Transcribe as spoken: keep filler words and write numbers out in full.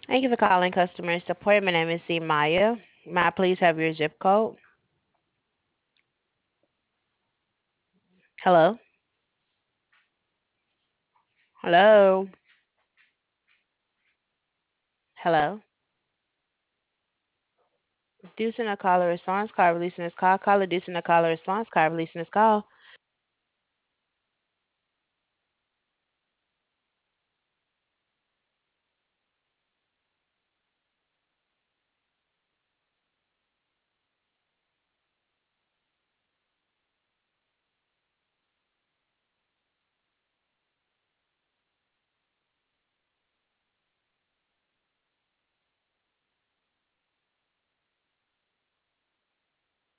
Thank you for calling customer support. My name is C. Maya. May I please have your zip code? Hello? Hello? Hello? Due to no caller response, call releasing this call. Caller due to no caller response, call releasing this call.